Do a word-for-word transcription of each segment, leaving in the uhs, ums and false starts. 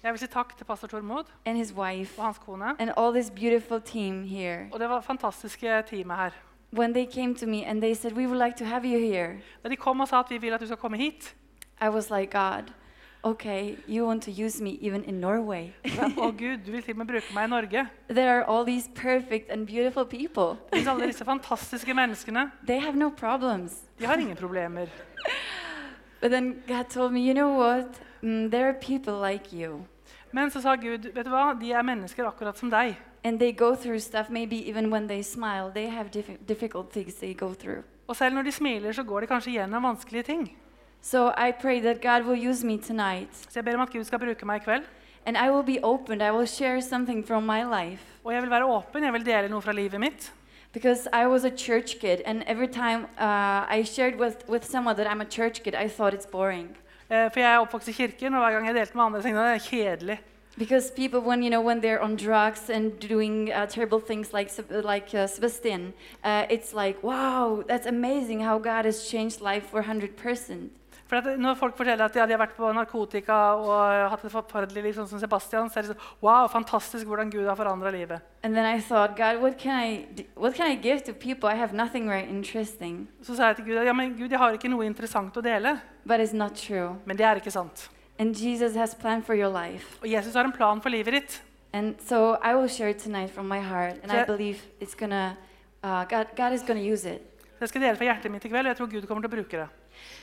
Jeg vil si takk til pastor Tormod and his wife og hans kone. and all this beautiful team here. Og det var fantastiske teamet her. When they came to me and they said, we would like to have you here, Da de kom og sa at vi vil at du skal komme hit, I was like, God, okay, you want to use me even in Norway. å Gud, du vil til og med bruke meg i Norge. There are all these perfect and beautiful people. Det finnes alle disse fantastiske menneskene. They have no problems. De har ingen problemer. But then God told me, you know what? Mm, there are people like you. Men så sa Gud, vet du hva? De er mennesker akkurat som deg. And they go through stuff, maybe even when they smile, they have diffi- difficult things they go through. Og selv når de smiler, så går de kanskje gjennom vanskelige ting. So I pray that God will use me tonight. Så jeg ber om at Gud skal bruke meg i kveld. And I will be open. I will share something from my life. Og jeg vil være åpen, jeg vil dele noe fra livet mitt. Because I was a church kid, and every time uh, I shared with, with someone that I'm a church kid, I thought it's boring. Eh, For jeg er oppvokst i kirken, og hver gang jeg delte med andre, tenkte jeg det er kjedelig. Because people, when you know, when they're on drugs and doing uh, terrible things like Seb- like uh, Sebastian, uh, it's like, wow, that's amazing how God has changed life for one hundred percent. For at når folk forteller at ja, de har vært på narkotika og hatt et forferdelig liv sånn som Sebastian, så er det sånn, wow, fantastisk hvordan Gud har forandret livet. And then I thought, God, what can I d- what can I give to people? I have nothing very interesting, Så sa jeg til Gud, ja, men Gud, jeg har ikke noe interessant å dele. but it's not true. Men det er ikke sant. And Jesus has planned for your life. Og Jesus har en plan for livet ditt. And so I will share it tonight from my heart, and I Yeah. believe it's gonna, uh, God, God is gonna use it. Så jeg skal dele fra hjertet mitt i kveld, og jeg tror Gud kommer til å bruke det.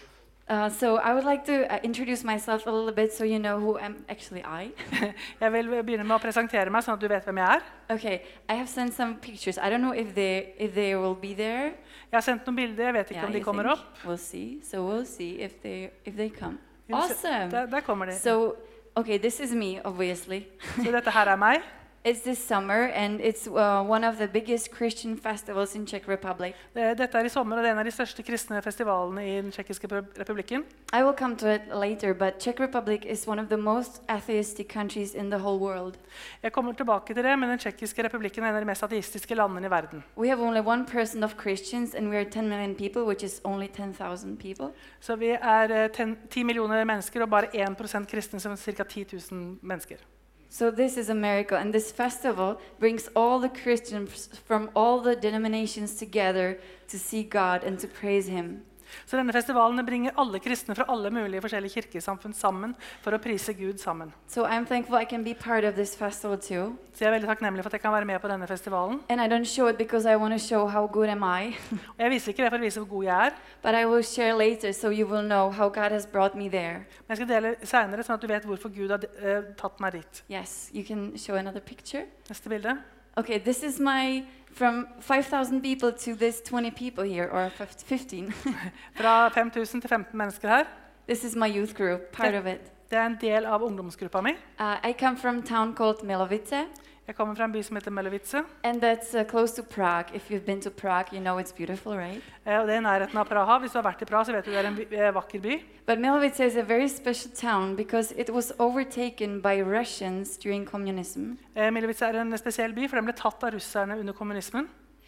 Uh, so I would like to uh, introduce myself a little bit so you know who am actually I. Jeg vil begynne med å presentere meg, sånn at du vet hvem jeg er. Okay, I have sent some pictures. I don't know if they if they will be there. Jeg har sendt noen bilder, jeg vet ikke Yeah, om de you kommer think? opp. We'll see. So we'll see if they if they come. Vi må se- Awesome. Der, der kommer de. So okay, this is me, obviously. Så dette her er meg. It's this summer, and it's uh, one of the biggest Christian festivals in Czech Republic. Det- Dette er i sommer, og det er en av de største kristne festivalene i den tsjekkiske republikken. I will come to it later, but Czech Republic is one of the most atheistic countries in the whole world. Jeg kommer tilbake til det, men den tsjekkiske republikken er en av de mest ateistiske landene i verden. We have only one percent of Christians, and we are ten million people, which is only ten thousand people. Så vi er eh, ten, ti millioner mennesker, og bare én prosent kristne, som ca. ti tusen mennesker. So this is a miracle, and this festival brings all the Christians from all the denominations together to see God and to praise Him. Så denne festivalen bringer alle kristne fra alle mulige forskjellige kirkesamfunn sammen for å prise Gud sammen. So I'm thankful I can be part of this festival too. Så jeg er veldig takknemlig for at jeg kan være med på denne festivalen. And I don't show it because I want to show how good am I, Og jeg viser ikke det for å vise hvor god jeg er, but I will share later so you will know how God has brought me there. men jeg skal dele senere, sånn at du vet hvorfor Gud har eh, tatt meg dit. Yes, you can show another picture. Neste bilde. Okay, this is my, from five thousand people to this twenty people here, or fif- fifteen. Fra fem tusen til femten mennesker her. This is my youth group, part Yeah. of it. Det er en del av ungdomsgruppa mi. Uh, I come from a town called Milovice, Jeg kommer fra en by som heter Melevice, and that's uh, close to Prague. If you've been to Prague, you know it's beautiful, right? eh, og det er i nærheten av Praha. Hvis du har vært i Praha, så vet du det er en by, eh, vakker by. But Milovice is a very special town because it was overtaken by Russians during communism. Eh, Melevice er en spesiell by, for den ble tatt av russerne under kommunismen.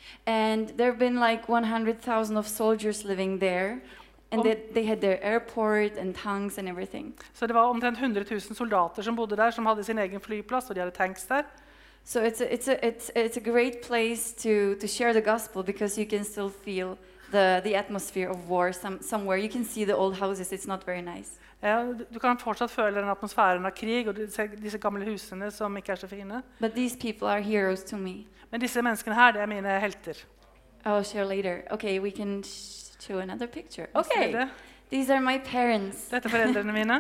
And there have been like one hundred thousand of soldiers living there. And Om- they, they had their airport and tanks and everything. Så det var omtrent hundre tusen soldater som bodde der, som hadde sin egen flyplass, og de hadde tanks der. So it's a, it's a, it's, it's a great place to, to share the gospel because you can still feel the, the atmosphere of war some, somewhere. You can see the old houses. It's not very nice. Ja, du- du kan fortsatt føle den atmosfæren av krig og disse, disse gamle husene som ikke er så fine. But these people are heroes to me. Men disse menneskene her, det er mine helter. I'll share later. Okay, we can sh- show another picture. Neste Okay, bilde. these are my parents. Dette er foreldrene mine.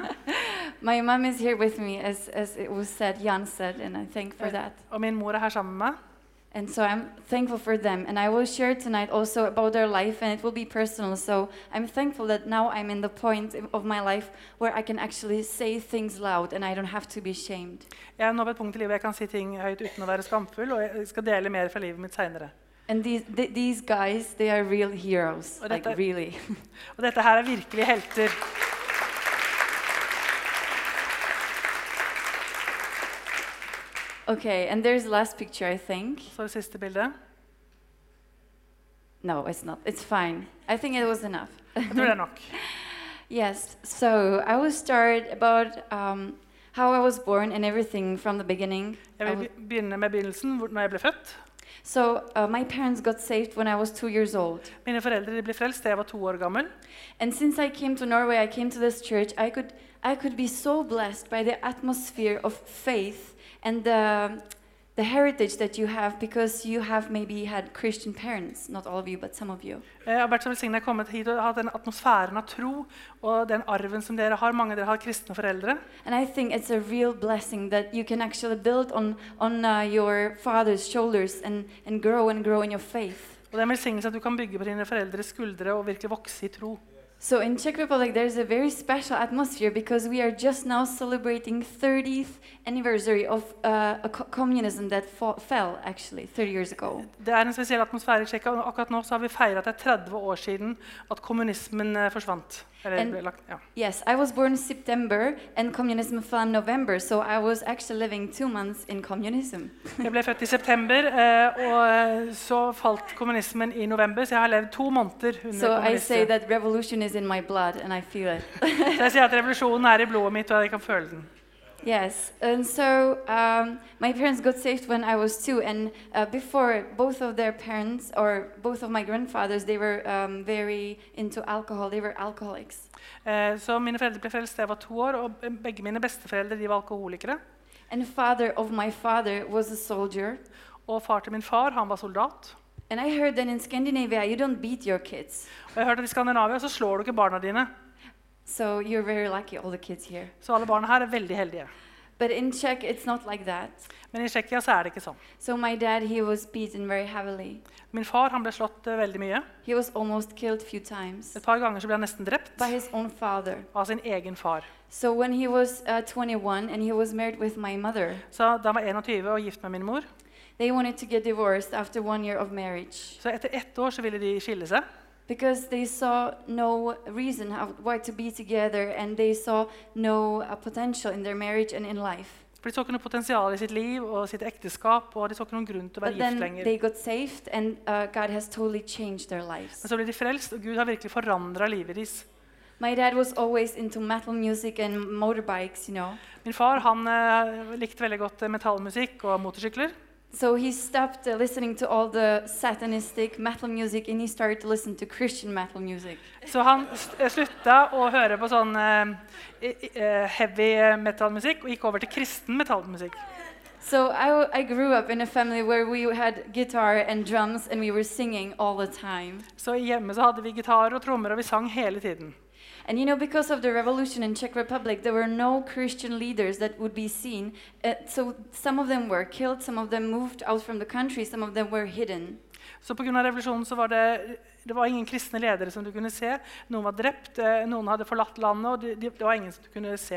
My mom is here with me, as, as it was said, Jan said, and I thank for that. Og min mor er her sammen med meg. And so I'm thankful for them. And I will share tonight also about their life, and it will be personal. So I'm thankful that now I'm in the point of my life where I can actually say things loud and I don't have to be ashamed. Jeg er nå på et punkt i livet jeg kan si ting høyt uten å være skamfull, og jeg skal dele mer fra livet mitt senere. And these, th- these guys, they are real heroes. Og Like, dette- really. Og dette her er virkelig helter. Okay, and there's the last picture, I think. Så det siste bildet. No, it's not. It's fine. I think it was enough. Jeg tror det er nok. Yes, so I will start about um, how I was born and everything from the beginning. Jeg I vil was- be- begynne med begynnelsen, hvor- når jeg ble født. So uh, my parents got saved when I was two years old. Mine foreldre de ble frelst da jeg var to år gammel. And since I came to Norway, I came to this church, I could, I could be so blessed by the atmosphere of faith and the, the heritage that you have because you have maybe had Christian parents, not all of you, but some of you. Jeg har vært så velsignet jeg har kommet hit og hatt den atmosfæren av tro og den arven som dere har. Mange av dere har kristne foreldre. And I think it's a real blessing that you can actually build on, on uh, your father's shoulders and, and grow and grow in your faith. Og det er en velsignelse at du kan bygge på dine foreldres skuldre og virkelig vokse i tro. So in Czech Republic, there's a very special atmosphere because we are just now celebrating thirtieth anniversary of uh, a co- communism that fa- fell actually thirty years ago. Det er en spesiell atmosfære i Tsjekkia. og Akkurat nå så har vi feiret at det er tretti år siden at kommunismen eh, forsvant. Eller En- ble lagt, ja. Yes, I was born in September and communism fell in November, so I was actually living two months in communism. Jeg ble født i september, eh, og eh, så falt kommunismen i november, så jeg har levd to måneder under So I say kommunismen. that revolution is in my blood and I feel it. Så jeg sier at revolusjonen er i blodet mitt, og jeg kan føle den. Yes, and so um, my parents got saved when I was two, and uh, before both of their parents, or both of my grandfathers, they were um, very into alcohol. They were alcoholics. Eh, så mine foreldre ble frelst da jeg var to år, og begge mine besteforeldre de var alkoholikere. And father of my father was a soldier. Og far til min far, han var soldat. And I heard that in Scandinavia you don't beat your kids. Og jeg hørte at i Skandinavia så slår du ikke barna dine. So you're very lucky, all the kids here. Så alle barna her er veldig heldige. But in Czech, it's not like that. Men i Tsjekkia så er det ikke sånn. So my dad, he was beaten very heavily. Min far han ble slått eh, veldig mye. He was almost killed a few times Et par ganger så ble han nesten drept by his own father. av sin egen far. So when he was uh, twenty-one and he was married with my mother, Så da han var enogtyve og gift med min mor, they wanted to get divorced after one year of marriage så etter ett år så ville de skille seg. because they saw no reason how, why to be together and they saw no uh, potential in their marriage and in life. For de så ikke noe potensial i sitt liv og sitt ekteskap, og de så ikke noen grunn til å But være gift then lenger. they got saved and uh, God has totally changed their lives. Men så ble de frelst, og Gud har virkelig forandret livet deres. My dad was always into metal music and motorbikes, you know. Min far han eh, likte veldig godt eh, metallmusikk og motorsykler. So he stopped uh, listening to all the satanistic metal music and he started to listen to Christian metal music. Så han s- eh, slutta å høre på sånn eh, i- eh, heavy eh, metallmusikk og gikk over til kristen metallmusikk. So I, w- I grew up in a family where we had guitar and drums and we were singing all the time. Så hjemme så hadde vi gitar og trommer, og vi sang hele tiden. And you know, because of the revolution in Czech Republic, there were no Christian leaders that would be seen. Uh, so some of them were killed, some of them moved out from the country, some of them were hidden. Så på grunn av revolusjonen så var det, det var ingen kristne ledere som du kunne se. Noen var drept, eh, noen hadde forlatt landet, og de, de, det var ingen som du kunne se.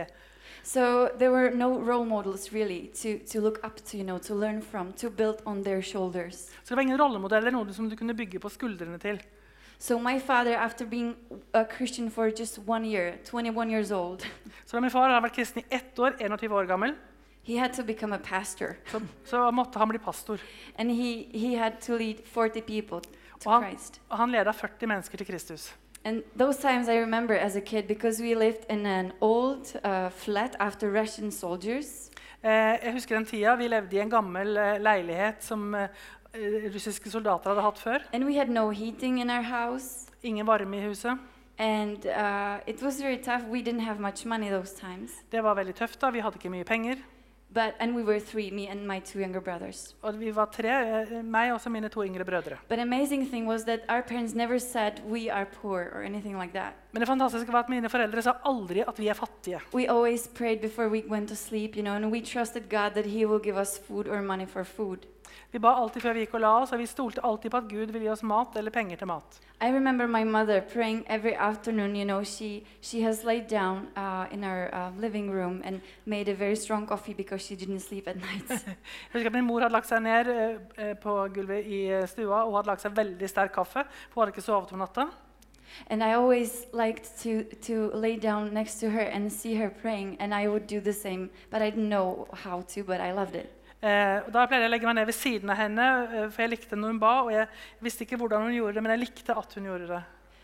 So there were no role models really to, to look up to, you know, to learn from, to build on their shoulders. Så det var ingen rollemodeller, noe som du kunne bygge på skuldrene til. So my father, after being a Christian for just one year, twenty-one years old, Så da min far hadde vært kristen i ett år, enogtyve år gammel, he had to become a pastor. så, så måtte han bli pastor. And he, he had to lead forty people to Og han, Christ. og han ledet førti mennesker til Kristus. And those times I remember as a kid because we lived in an old uh, flat after Russian soldiers. Eh, jeg husker den tida vi levde i en gammel eh, leilighet som eh, russiske soldater hadde hatt før. And we had no heating in our house. Ingen varme i huset. And uh, it was very tough. We didn't have much money those times. Det var veldig tøft da, vi hadde ikke mye penger. But, and we were three, me and my two younger brothers. Og vi var tre, eh, meg og så mine to yngre brødre. But amazing thing was that our parents never said we are poor or anything like that. Men det fantastiske var at mine foreldre sa aldri at vi er fattige. We always prayed before we went to sleep, you know, and we trusted God that He will give us food or money for food. Vi ba alltid før vi gikk og la oss, og vi stolte alltid på at Gud ville gi oss mat eller penger til mat. I remember my mother praying every afternoon. You know, she she has laid down uh, in our uh, living room and made a very strong coffee because she didn't sleep at night. Jeg husker at min mor hadde lagt seg ned eh, på gulvet i eh, stua, og hadde lagt seg veldig sterk kaffe, for hun hadde ikke sovet om natta. And I always liked to to lay down next to her and see her praying, and I would do the same, but I didn't know how to, but I loved it. Eh, og da pleide jeg å legge meg ned ved siden av henne, eh, for jeg likte når hun ba, og jeg visste ikke hvordan hun gjorde det, men jeg likte at hun gjorde det.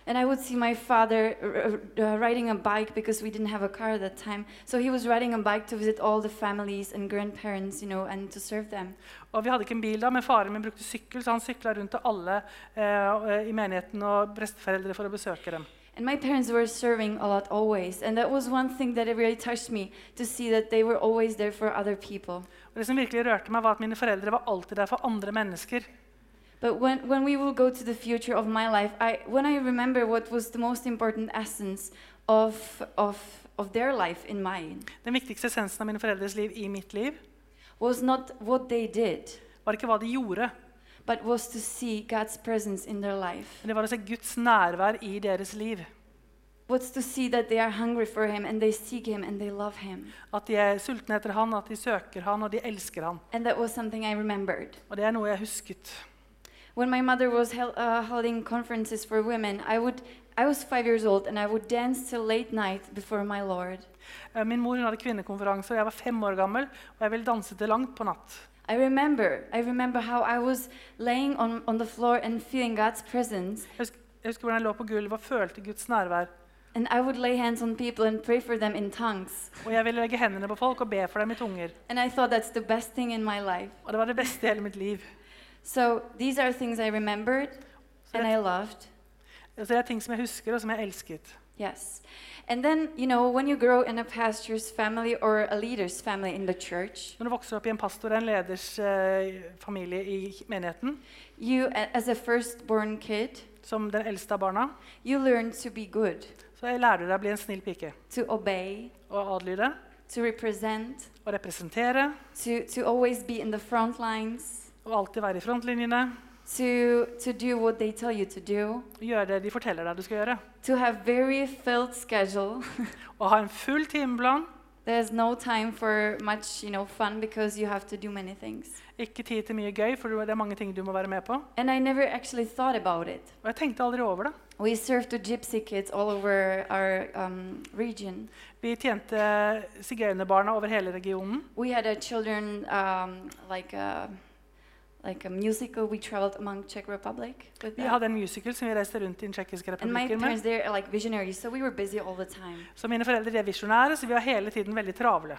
And I would see my father uh, uh, riding a bike because we didn't have a car at that time. So he was riding a bike to visit all the families and grandparents, you know, and to serve them. Og vi hadde ikke en bil da, men faren min brukte sykkel, så han syklet rundt til alle eh, i menigheten og besteforeldre for å besøke dem. And my parents were serving a lot always. And that was one thing that it really touched me, to see that they were always there for other people. Og det som virkelig rørte meg var at mine foreldre var alltid der for andre mennesker. But when, when we will go to the future of my life, I, when I remember what was the most important essence of, of, of their life in mine, Den viktigste essensen av mine foreldres liv i mitt liv was not what they did, var ikke hva de gjorde, but was to see God's presence in their life. men det var å se Guds nærvær i deres liv. Was to see that they are hungry for Him and they seek Him and they love Him. At de er sultne etter han, at de søker han, og de elsker han. And that was something I remembered. Og det er noe jeg husket. When my mother was hel- uh, holding conferences for women, I would I was five years old and I would dance till late night before my Lord. Eh, Min mor hun hadde kvinnekonferanse, og jeg var fem år gammel, og jeg ville danse til langt på natt. I remember, I remember how I was laying on, on the floor and feeling God's presence. Jeg husker, jeg husker hvordan jeg lå på gulvet og følte Guds nærvær. And I would lay hands on people and pray for them in tongues. Og jeg ville legge hendene på folk og be for dem i tunger. And I thought that's the best thing in my life. Og det var det beste i hele mitt liv. So these are things I remembered and I loved. Så det er ting som jeg husker, og som jeg elsket. Yes. And then, you know, when you grow in a pastor's family or a leader's family in the church, Når du vokser opp i en pastor og en leders eh, familie i menigheten, you, a- as a firstborn kid, som den eldste av barna, you learn to be good, så jeg lærer deg å bli en snill pike. to obey, Og adlyde, to represent, og representere, to, to always be in the front lines, og alltid være i frontlinjene, to, to do what they tell you to do, og gjøre det de forteller deg du skal gjøre. to have very filled schedule. Og ha en full timeplan, There's no time for much, you know, fun because you have to do many things. ikke tid til mye gøy, for det er mange ting du må være med på. And I never actually thought about it. Og jeg tenkte aldri over det. We served to gypsy kids all over our um, region. Vi tjente sigøynerbarna over hele regionen. We had a children, um, like a, like a musical. We traveled among Czech Republic with Vi that. hadde en musical som vi reiste rundt i den tjekkiske And my republikken parents, med. they're like visionaries, so we were busy all the time. Så mine foreldre de er visjonære, så vi var hele tiden veldig travle.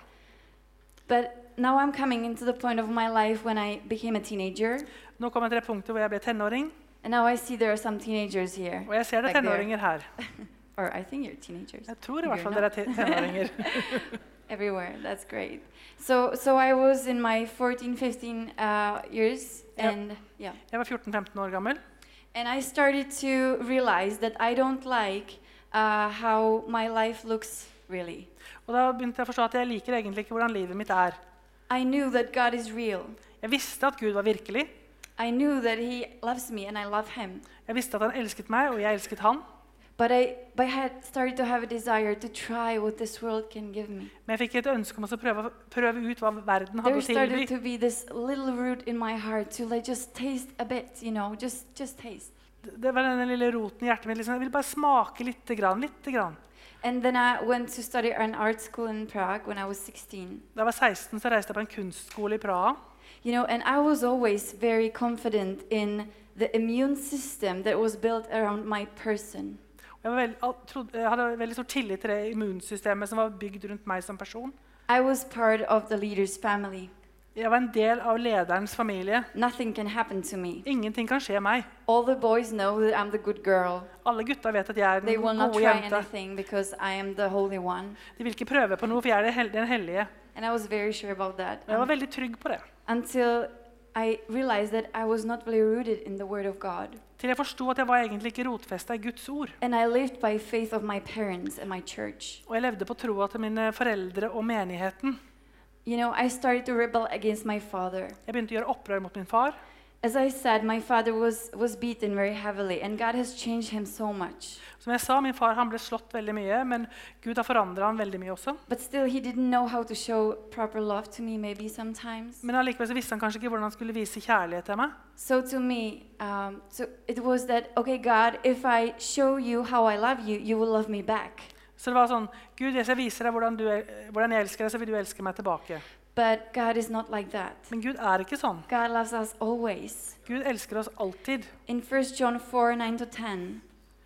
But now I'm coming into the point of my life when I became a teenager, Nå kom jeg til det punktet hvor jeg ble tenåring, and now I see there are some teenagers here. og jeg ser det Like there. tenåringer her. Or I think you're teenagers. Jeg tror i hvert You're fall dere er te- tenåringer. Everywhere. That's great. So, so I was in my fourteen, fifteen uh, years, Yep. and yeah, Jeg var fjorten femten år gammel, and I started to realize that I don't like uh, how my life looks really. og da begynte jeg å forstå at jeg liker egentlig ikke hvordan livet mitt er. I knew that God is real. Jeg visste at Gud var virkelig. I knew that He loves me and I love Him. Jeg visste at han elsket meg, og jeg elsket han. But I, but I had started to have a desire to try what this world can give me. Men jeg fikk et ønske om å prøve, prøve ut hva verden hadde There å started tilby. to be this little root in my heart to like just taste a bit, you know, just just taste. Det var denne lille roten i hjertet mitt. Liksom. Jeg ville bare smake lite grann, lite grann. And then I went to study an art school in Prague when I was sixteen. Da jeg var seksten, så reiste jeg på en kunstskole i Praha. You know, and I was always very confident in the immune system that was built around my person. Jeg, var veld, al- trodde, jeg hadde veldig stor tillit til det immunsystemet som var bygd rundt meg som person. I was part of the leader's family. Jeg var en del av lederens familie. Nothing can happen to me. Ingenting kan skje meg. All the boys know that I'm the good girl. Alle gutta vet at jeg er They den will not gode try jente. anything because I am the holy one. De vil ikke prøve på noe, for jeg er den hel- den hellige. And I was very sure about that. Og jeg var un- veldig trygg på det. until I realized that I was not really rooted in the Word of God. Til jeg forsto at jeg var egentlig ikke rotfesta i Guds ord. And I lived by faith of my parents and my church. Og jeg levde på troa til mine foreldre og menigheten. You know, I started to rebel against my father. Jeg begynte å gjøre opprør mot min far. As I said, my father was, was beaten very heavily, and God has changed him so much. Som jeg sa, min far han ble slått veldig mye, men Gud har forandra han veldig mye også. But still, he didn't know how to show proper love to me, maybe sometimes. Men allikevel så visste han kanskje ikke hvordan han skulle vise kjærlighet til meg. So to me, um, so it was that, okay, God, if I show you how I love you, you will love me back. Så det var sånn, Gud, hvis jeg viser deg hvordan, du, hvordan jeg elsker deg, så vil du elske meg tilbake. But God is not like that. Men Gud er ikke sånn. God loves us always. Gud elsker oss alltid. In First John four, nine to ten,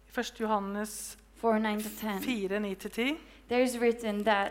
I første Johannes four nine to ten. fire ni til ti. There's written that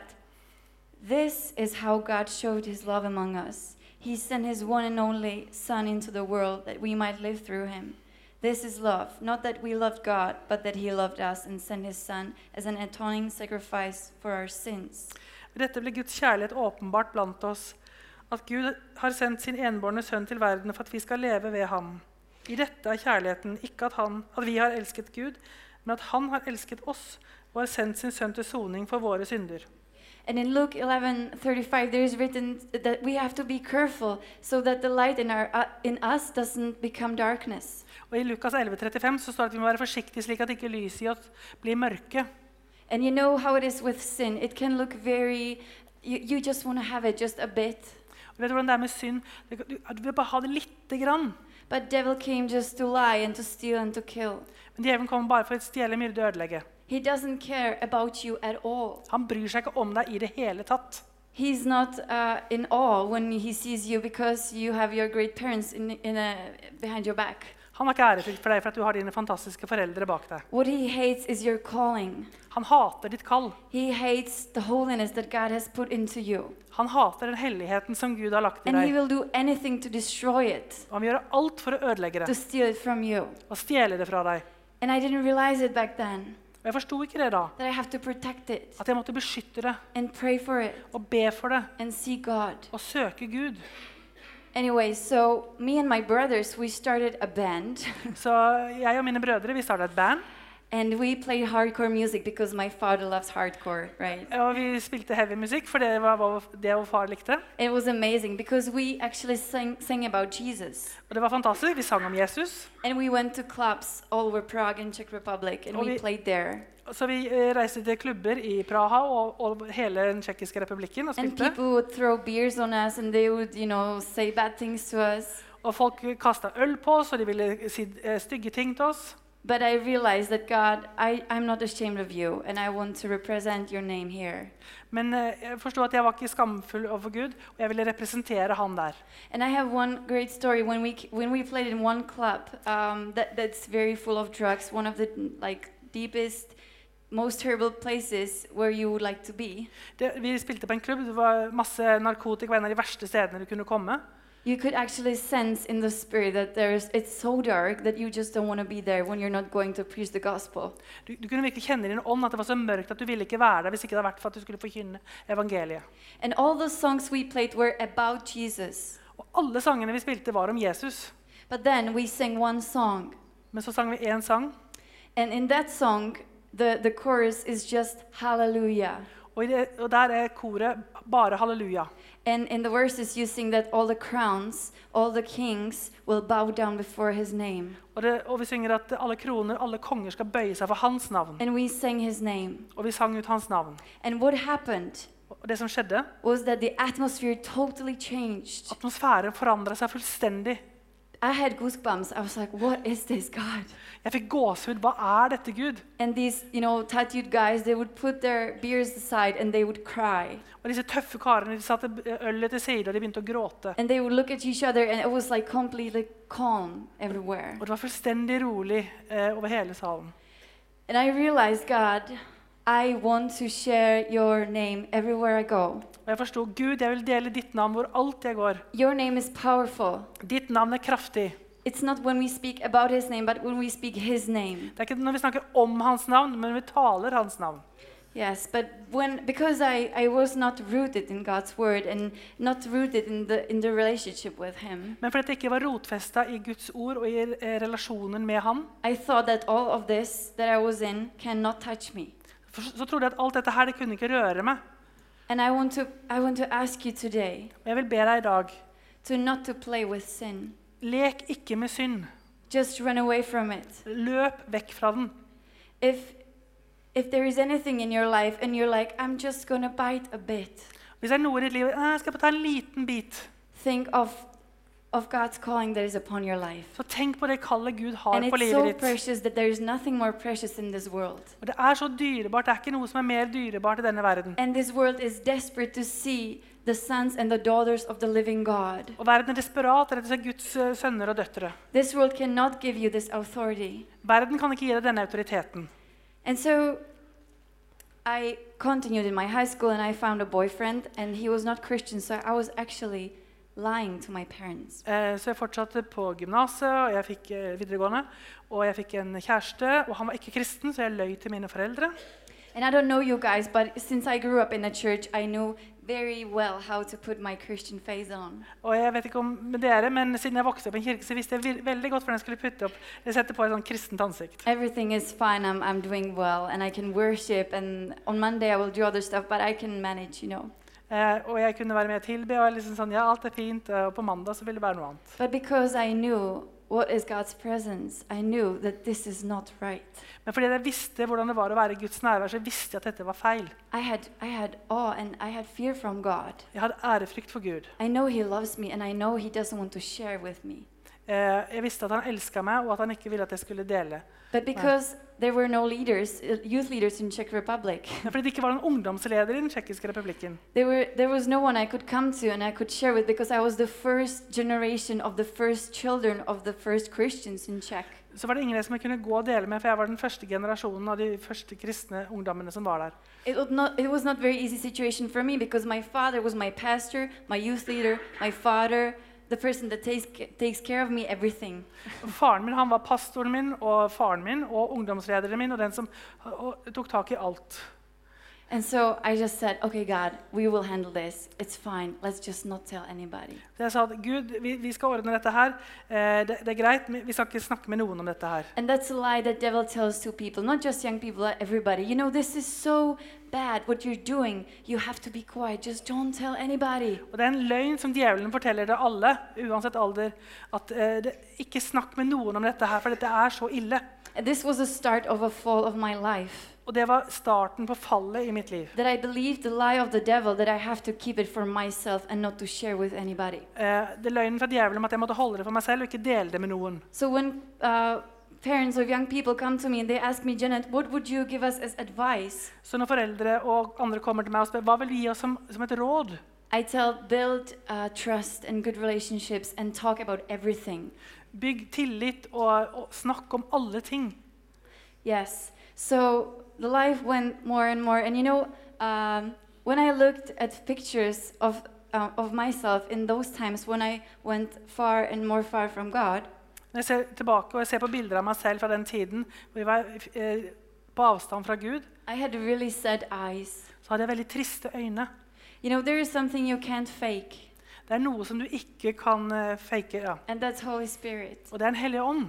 this is how God showed his love among us. He sent his one and only Son into the world that we might live through him. This is love, not that we loved God, but that he loved us and sent his Son as an atoning sacrifice for our sins. Dette ble Guds kjærlighet åpenbart blant oss, at Gud har sendt sin enbårne sønn til verden for at vi skal leve ved ham. I dette er kjærligheten ikke at, han, at vi har elsket Gud, men at han har elsket oss og har sendt sin sønn til soning for våre synder. And in Luke eleven thirty-five, there is written that we have to be careful so that the light in, our, uh, in us doesn't become darkness. Og I Lukas elleve trettifem så står det at vi må være forsiktige slik at ikke lyset i oss blir mørke. And you know how it is with sin. It can look very, you, you just want to have it just a bit. Og vet du hvordan det er med synd? Du vil bare ha det lite grann. But devil came just to lie and to steal and to kill. Men djevelen kommer bare for å stjele, myrde og ødelegge. He doesn't care about you at all. Han bryr seg ikke om deg i det hele tatt. He's not uh, in awe when he sees you because you have your great parents in, in a, behind your back. Han har ikke ærefrykt for deg for at du har dine fantastiske foreldre bak deg. What he hates is your calling. Han hater ditt kall. He hates the holiness that God has put into you. Han hater den helligheten som Gud har lagt i And he deg. will do anything to destroy it, Og han vil gjøre alt for å ødelegge to det steal it from you. og stjele det fra deg. And I didn't realize it back then, Og jeg forsto ikke det da, that I have to protect it at jeg måtte beskytte det and pray for it og be for det and see God. og søke Gud. Anyway, so me and my brothers, we started a band. Så jeg og mine brødre, vi startet et band, And we played hardcore music because my father loves hardcore, right? og vi spilte heavy musikk, for det var hva- det vår far likte. It was amazing because we actually sang, sang about Jesus. Og det var fantastisk. Vi sang om Jesus. And we went to clubs all over Prague and Czech Republic, and Oh, we we- played there. Så vi eh, reiste til klubber i Praha og, og hele den tsjekkiske republikken og And spilte. people would throw beers on us, and they would, you know, say bad things to us. Og folk kastet øl på oss, og de ville si eh, stygge ting til oss. But I realized that God, I, I'm not ashamed of you, and I want to represent your name here. Men eh, jeg forstod at jeg var ikke skamfull overfor Gud, og jeg ville representere han der. And I have one great story. When we when we played in one club um, that that's very full of drugs, one of the like deepest, most terrible places where you would like to be. Det, vi spilte på en klubb, det var masse narkotika, en av de verste stedene du kunne komme. You could actually sense in the spirit that there's it's so dark that you just don't want to be there when you're not going to preach the gospel. Du, du kunne virkelig kjenne i din ånd at det var så mørkt at du ville ikke være der hvis ikke det hadde vært for at du skulle forkynne evangeliet. And all the songs we played were about Jesus. Og alle sangene vi spilte var om Jesus. But then we sang one song, Men så sang vi en sang, and in that song, the, the chorus is just hallelujah. og, i det, og der er koret bare halleluja. And in the verses you sing that all the crowns, all the kings will bow down before his name. Og, det, og vi synger at alle kroner, alle konger skal bøye seg for hans navn. And we sang his name. Og vi sang ut hans navn. And what happened Og det som skjedde, was that the atmosphere totally changed. atmosfæren forandret seg fullstendig. I had goosebumps. I was like, what is this, God? Jeg fikk gåsehud. Hva er dette, Gud? And these, you know, tattooed guys, they would put their beers aside and they would cry. Og disse tøffe karene de satte ølet til side, og de begynte å gråte. And they would look at each other and it was like completely calm everywhere. Og det var fullstendig rolig eh, over hele salen. And I realized, God, I want to share your name everywhere I go. Og jeg forstod, Gud, jeg vil dele ditt navn hvor alt jeg går. Your name is powerful. Ditt navn er kraftig. It's not when we speak about his name, but when we speak his name. Det er ikke når vi snakker om hans navn, men vi taler hans navn. Yes, but when because I, I was not rooted in God's word and not rooted in the in the relationship with him, Men fordi jeg ikke var rotfestet i Guds ord og i eh, relasjonen med han, I thought that all of this that I was in cannot touch me. for- så trodde jeg at alt dette her, det kunne ikke røre meg. And I want to I want to ask you today Og jeg vil be deg i dag, to not to play with sin. lek ikke med synd. Just run away from it. Løp vekk fra den. If if there is anything in your life and you're like, I'm just going to bite a bit, Hvis det er noe i ditt liv, «Nei, jeg skal bare ta en liten bit, think of of God's calling that is upon your life. så tenk på det kallet Gud har And på it's livet so ditt. precious that there is nothing more precious in this world. Og det er så dyrebart, det er ikke noe som er mer dyrebart i denne verden. And this world is desperate to see the sons and the daughters of the living God. Og verden er desperat etter Guds eh, sønner og døtre. This world cannot give you this authority. Verden kan ikke gi deg denne autoriteten. And so I continued in my high school and I found a boyfriend and he was not Christian, so I was actually lying to my parents. Eh, så jeg fortsatte på gymnaset, og jeg fikk eh, videregående, og jeg fikk en kjæreste, og han var ikke kristen, så jeg løy til mine foreldre. And I don't know you guys, but since I grew up in a church, I knew very well how to put my Christian face on. Og jeg vet ikke om med dere, men siden jeg vokste opp i en kirke, så visste jeg ve- veldig godt hvordan jeg skulle putte opp, jeg sette på et sånn kristent ansikt. Everything is fine, I'm, I'm doing well, and I can worship, and on Monday I will do other stuff, but I can manage, you know. Eh, og jeg kunne være med og tilbe, og liksom sånn, ja, alt er fint, og på mandag så ville det være noe annet. But because I knew what is God's presence, I knew that this is not right. Men fordi jeg visste hvordan det var å være i Guds nærvær, så visste jeg at dette var feil. I had, I had awe and I had fear from God. Jeg hadde ærefrykt for Gud. I know He loves me, and I know He doesn't want to share with me. Eh, jeg visste at han elsket meg, og at han ikke ville at jeg skulle dele. But because there were no leaders, uh, youth leaders in Czech Republic, Men fordi det ikke var noen ungdomsleder i den tsjekkiske republikken, there, were, there was no one I could come to and I could share with because I was the first generation of the first children of the first Christians in Czech. så var det ingen som jeg kunne gå og dele med, for jeg var den første generasjonen av de første kristne ungdommene som var der. It was not, it was not very easy situation for me because my father was my pastor, my youth leader, my father, the person that takes, takes care of me, everything. Og faren min han var pastoren min, og faren min, og ungdomslederen min, og den som og, tok tak i alt. And so I just said, okay, God, we will handle this. It's fine. Let's just not tell anybody. Så jeg sa at Gud, vi, vi skal ordne dette her. Eh, det, det er greit, men vi skal ikke snakke med noen om dette her. And that's a lie that devil tells to people, not just young people, everybody. You know, this is so bad what you're doing. You have to be quiet. Just don't tell anybody. Og det er en løgn som djevelen forteller til alle, uansett alder, at eh, det, ikke snakk med noen om dette her, for dette er så ille. And this was the start of a fall of my life. Og det var starten på fallet i mitt liv. That I believed the lie of the devil that I have to keep it for myself and not to share with anybody. Eh, det er løgnen fra djevelen om at jeg måtte holde det for meg selv og ikke dele det med noen. So when uh, parents of young people come to me and they ask me, Janet, what would you give us as advice? Så når foreldre og andre kommer til meg og spør, hva vil du gi oss som, som et råd? I tell build uh, trust and good relationships and talk about everything. Bygg tillit og, og snakk om alle ting. Yes. So the life went more and more. And you know, um, when I looked at pictures of, uh, of myself in those times when I went far and more far from God, Når jeg ser tilbake og jeg ser på bilder av meg selv fra den tiden, hvor jeg var eh, på avstand fra Gud, I had really sad eyes. så hadde jeg veldig triste øyne. You know, there is something you can't fake, Det er noe som du ikke kan eh, fake, ja. and that's Holy Spirit. Og det er en hellig ånd.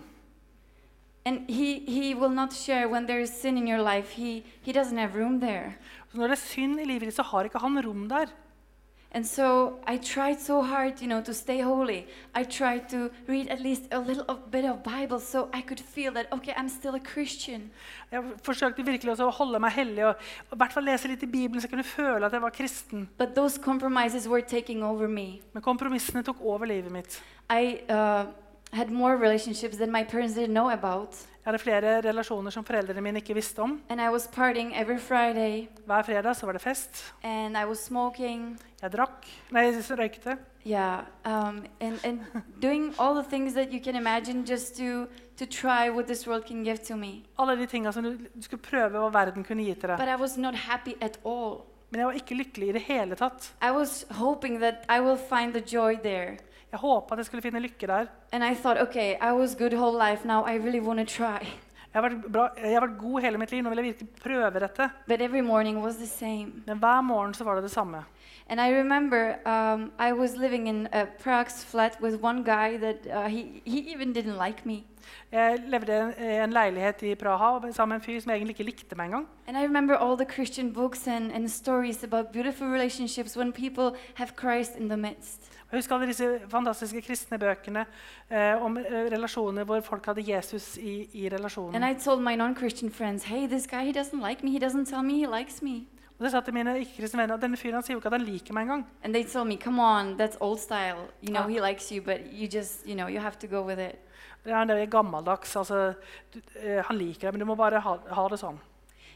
And he, he will not share when there is sin in your life. He, he doesn't have room there. Så når det er synd i livet ditt, så har ikke han rom der. And so I tried so hard, you know, to stay holy. I tried to read at least a little of, bit of Bible so I could feel that, okay, I'm still a Christian. Jeg forsøkte virkelig også å holde meg hellig, og, og i hvert fall lese litt i Bibelen, så jeg kunne føle at jeg var kristen. But those compromises were taking over me. Men kompromissene tok over livet mitt. I uh, had more relationships that my parents didn't know about. Jeg hadde flere relasjoner som foreldrene mine ikke visste om. And I was partying every Friday. Hver fredag så var det fest. And I was smoking. Jeg drakk. Nei, jeg røykte. Yeah. Um, and, and doing all the things that you can imagine just to, to try what this world can give to me. Alle de tingene som du, du skulle prøve hva verden kunne gi til deg. But I was not happy at all. Men jeg var ikke lykkelig i det hele tatt. I was hoping that I will find the joy there. Jeg håpet at jeg skulle finne lykke der. And I thought, okay, I was good whole life. Now I really want to try. Jeg har, vært bra, jeg har vært god hele mitt liv, nå vil jeg virkelig prøve dette. But every morning was the same. Men hver morgen så var det det samme. And I remember um, I was living in a Prague's flat with one guy that uh, he, he even didn't like me. Jeg levde i en leilighet i Praha sammen med en fyr som jeg egentlig ikke likte meg engang. And I remember all the Christian books and, and stories about beautiful relationships when people have Christ in the midst. Jeg husker alle disse fantastiske kristne bøkene eh, om eh, relasjoner hvor folk hadde Jesus i, i relasjonen. And I told my non-Christian friends, hey, this guy, he doesn't like me. He doesn't tell me he likes me. Og det sa til mine ikke-kristne venner at denne fyren han sier jo ikke at han liker meg engang. And they told me, come on, that's old style. You know, Ah. he likes you, but you just, you know, you have to go with it. Det er det gammeldags, altså, du, eh, han liker deg, men du må bare ha, ha det sånn.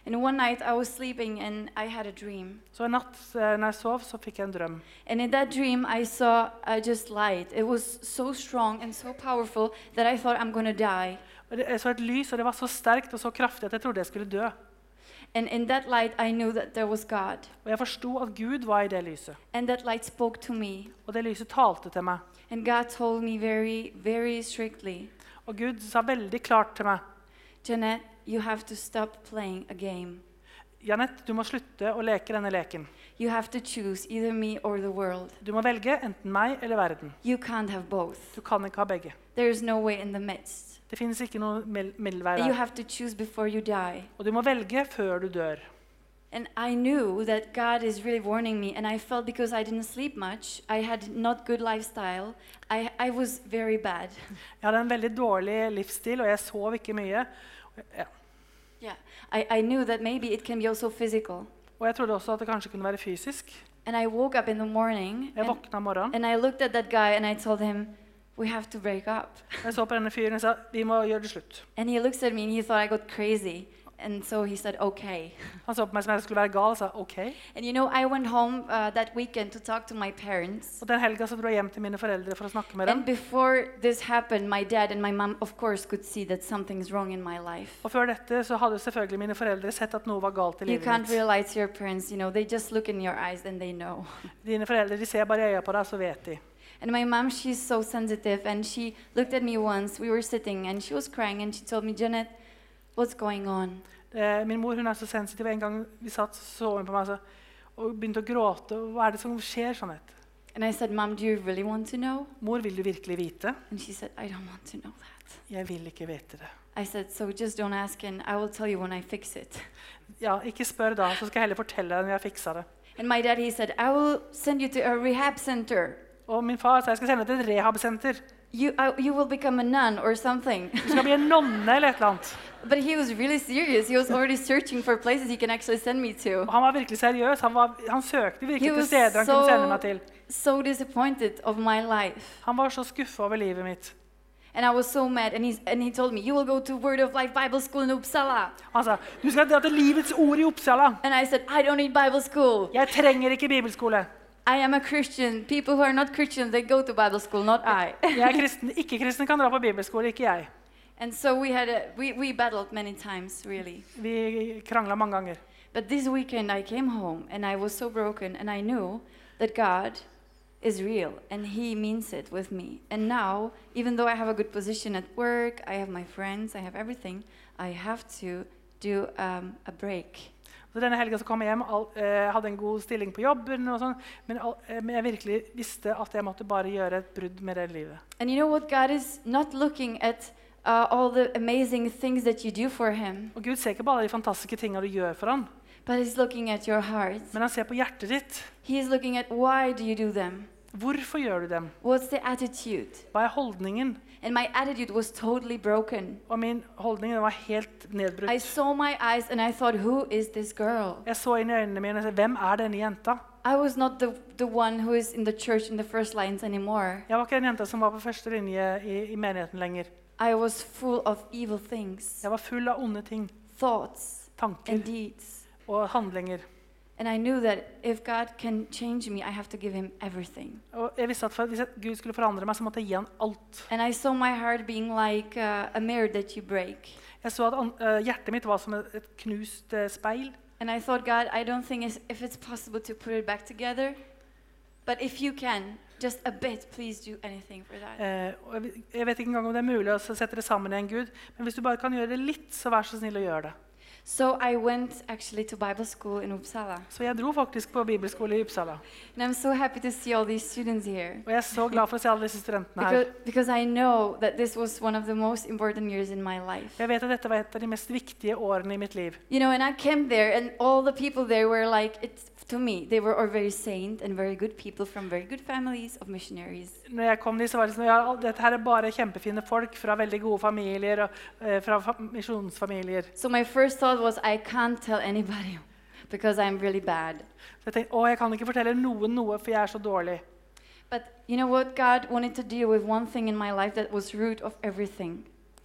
And one night I was sleeping and I had a dream. Så en natt eh, når jeg sov, så fikk jeg en drøm. And in that dream I saw uh, just light. It was so strong and so powerful that I thought I'm going to die. Og det- Jeg så et lys, og det var så sterkt og så kraftig at jeg trodde jeg skulle dø. And in that light I knew that there was God. Og jeg forsto at Gud var i det lyset. And that light spoke to me. Og det lyset talte til meg. And God told me very, very strictly, Og Gud sa veldig klart til meg, Jeanette, you have to stop playing a game. Janette, du må slutte å leke denne leken. You have to choose either me or the world. Du må velge enten meg eller verden. You can't have both. Du kan ikke ha begge. There is no way in the midst. Det finnes ikke noe mel- middelvei You der. have to choose before you die. Og du må velge før du dør. And I knew that God is really warning me, and I felt because I didn't sleep much, I had not good lifestyle, I, I was very bad. Jeg hadde en veldig dårlig livsstil, og jeg sov ikke mye. Ja. Yeah, I, I knew that maybe it can be also physical. Og jeg trodde også at det kanskje kunne være fysisk. And I woke up in the morning, Jeg and, våkna om morgenen, and I looked at that guy and I told him, we have to break up. og jeg så på denne fyren og sa, vi må gjøre det slutt. And he looks at me and he thought I got crazy. And so he said, okay. Han så på meg som jeg skulle være gal og sa, ok. And you know, I went home uh, that weekend to talk to my parents. Og den helga så dro jeg hjem til mine foreldre for å snakke med dem. And before this happened, my dad and my mom, of course, could see that something's wrong in my life. Og før dette så hadde selvfølgelig mine foreldre sett at noe var galt i You livet can't mitt. realize your parents, you know, they just look in your eyes and they know. Dine foreldre, de ser bare i øya på deg, så vet de. And my mom, she's so sensitive, and she looked at me once. We were sitting, and she was crying, and she told me, Jeanette, what's going on? Eh, Min mor hun er så sensitiv. En gang vi satt, så så hun på meg så, og begynte å gråte. Og hva er det som skjer, Jeanette? And I said, Mom, do you really want to know? Mor, vil du virkelig vite? And she said, I don't want to know that. Jeg vil ikke vite det. I said, so just don't ask, and I will tell you when I fix it. Ja, ikke spør da, så skal jeg heller fortelle deg når jeg fikser det. And my dad, he said, I will send you to a rehab center. Og min far sa jeg skal sende deg til et rehabsenter. You, uh, you will become a nun or something. Du skal bli en nonne eller et eller annet. But he was really serious. He was already searching for places he can actually send me to. Og han var virkelig seriøs. Han, var, han søkte virkelig He til was steder han kunne sende meg so, til. so disappointed of my life. Han var så skuffa over livet mitt. And I was so mad. And, he's, and he told me, you will go to Word of Life Bible School in Uppsala. Han sa, du skal dra til Livets Ord i Uppsala. And I said, I don't need Bible school. Jeg trenger ikke bibelskole. I am a Christian. People who are not Christians, they go to Bible school, not I. Jeg er kristen. Ikke-kristen kan dra på bibelskole, ikke jeg. And so we had a, we, we battled many times, really. Vi krangla mange ganger. But this weekend I came home and I was so broken, and I knew that God is real and he means it with me. And now, even though I have a good position at work, I have my friends, I have everything, I have to do um, a break. Så denne helga så kom jeg hjem, all, eh, hadde en god stilling på jobben, og sånn, men, all, eh, men jeg virkelig visste at jeg måtte bare gjøre et brudd med det livet. And you know what? God is not looking at uh, all the amazing things that you do for him, Og Gud ser ikke bare de fantastiske tingene du gjør for han, but he's looking at your heart. men han ser på hjertet ditt. He is looking at why do you do them? Hvorfor gjør du dem? What's the attitude? Hva er holdningen? And my attitude was totally broken. Og min holdning den var helt I nedbrutt. saw my eyes and I thought, who is this girl? Jeg så inn i øynene mine og sa, hvem er denne jenta? I was not the, the one who is in the church in the first lines anymore. Jeg var ikke en jenta som var på første linje i, i menigheten lenger. I was full of evil things, Jeg var full av onde ting, thoughts, tanker and deeds. og handlinger. And I knew that if God can change me, I have to give him everything. Og jeg visste at for, hvis Gud skulle forandre meg, så måtte jeg gi han alt. And I saw my heart being like uh, a mirror that you break. Jeg så at an, uh, hjertet mitt var som et, et knust uh, speil. And I thought, God, I don't think it's, if it's possible to put it back together. But if you can, just a bit, please do anything for that. Uh, og jeg, jeg vet ikke engang om det er mulig å sette det sammen i en Gud, men hvis du bare kan gjøre det litt, så vær så snill å gjøre det. So I went actually to Bible school in Uppsala. Så jeg dro faktisk på bibelskole i Uppsala. And I'm so happy to see all these students here. Og jeg er så glad for å se alle disse studentene her. Because, because I know that this was one of the most important years in my life. Jeg vet at dette var et av de mest viktige årene i mitt liv. You know, and I came there, and all the people there were like, it's, to me, they were all very saint and very good people from very good families of missionaries. Når jeg kom dit, så var det sånn, ja, dette her er bare kjempefine folk fra veldig gode familier og uh, fra fa misjonsfamilier. So my first thought was, I can't tell anybody because I'm really bad. Så jeg tenkte, å, jeg kan ikke fortelle noen noe, for jeg er så dårlig. But you know what? God wanted to deal with one thing in my life that was root of everything.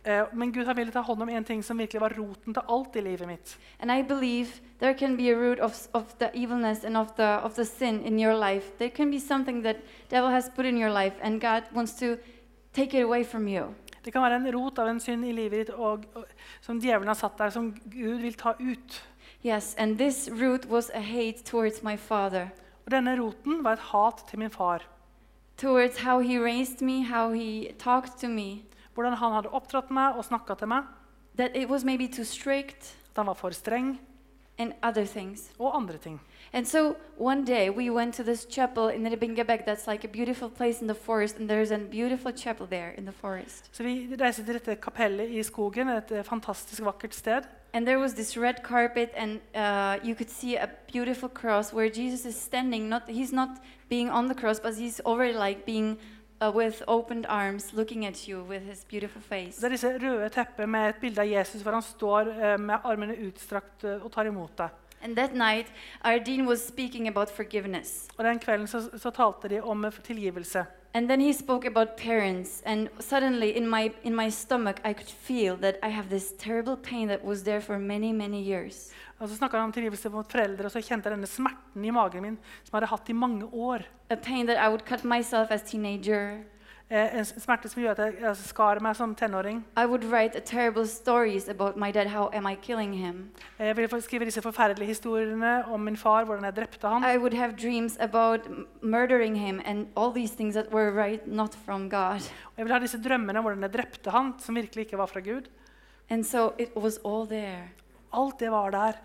Eh, men Gud har villet ta hånd om en ting som virkelig var roten til alt i livet mitt. And I believe there can be a root of, of the evilness and of the, of the sin in your life. There can be something that devil has put in your life, and God wants to take it away from you. Det kan være en rot av en synd i livet ditt og, og, som djevelen har satt der, som Gud vil ta ut. Yes, and this root was a hate towards my father, Og denne roten var et hat til min far. towards how he raised me, how he talked to me, Hvordan han hadde opptrådt meg og snakket til meg. that it was maybe too strict, At han var for streng and other things. og andre ting. And so one day we went to this chapel in Ribingebek. That's like a beautiful place in the forest, and there's a beautiful chapel there in the forest. Så vi reiste til dette kapellet i skogen, et eh, fantastisk vakkert sted. And there was this red carpet, and uh, you could see a beautiful cross where Jesus is standing. Not he's not being on the cross, but he's already like being uh, with opened arms, looking at you with his beautiful face. Det er disse røde teppet med et bilde av Jesus hvor han står eh, med armene utstrakt eh, og tar imot deg. And that night, our dean was speaking about forgiveness. Og den kvelden så, så talte de om eh, tilgivelse. And then he spoke about parents, and suddenly in my in my stomach I could feel that I have this terrible pain that was there for many, many years. Og så snakket han om tilgivelse mot foreldre, og så kjente jeg denne smerten i magen min som jeg hadde hatt i mange år. A pain that I would cut myself as teenager. Eh, en smerte som gjorde at jeg, jeg skar meg som tenåring. I would write a terrible stories about my dad. How am I killing him? Jeg ville skrive disse forferdelige historiene om min far, hvordan jeg drepte han. I would have dreams about m- murdering him and all these things that were right not from God. Og jeg ville ha disse drømmene om hvordan jeg drepte han, som virkelig ikke var fra Gud. And so it was all there, Alt det var der.